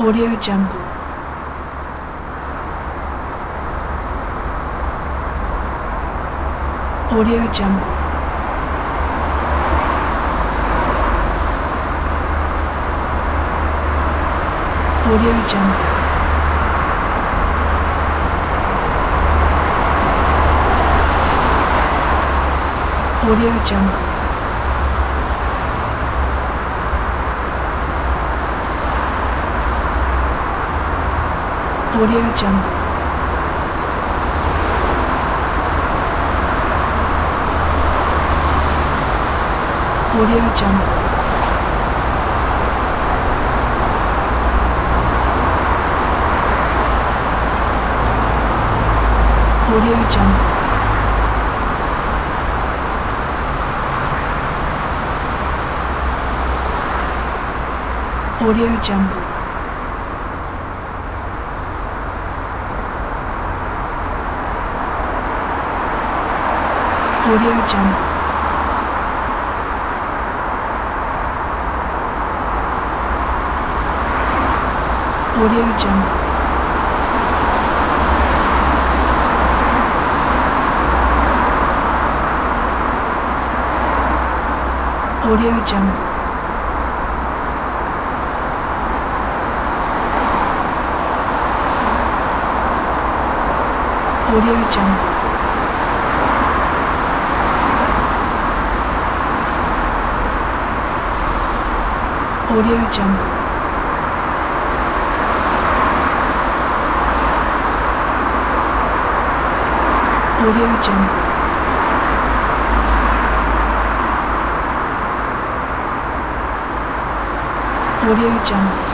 Audio Jungle. Audio Jungle. Audio Jungle. Audio Jungle. Audio Jungle. Audio Jungle. Audio Jungle. Audio Jungle. Audio Jungle. Audio Jungle. Audio Jungle. Audio Jungle. Audio Jungle. Audio Jungle. Audio Jungle.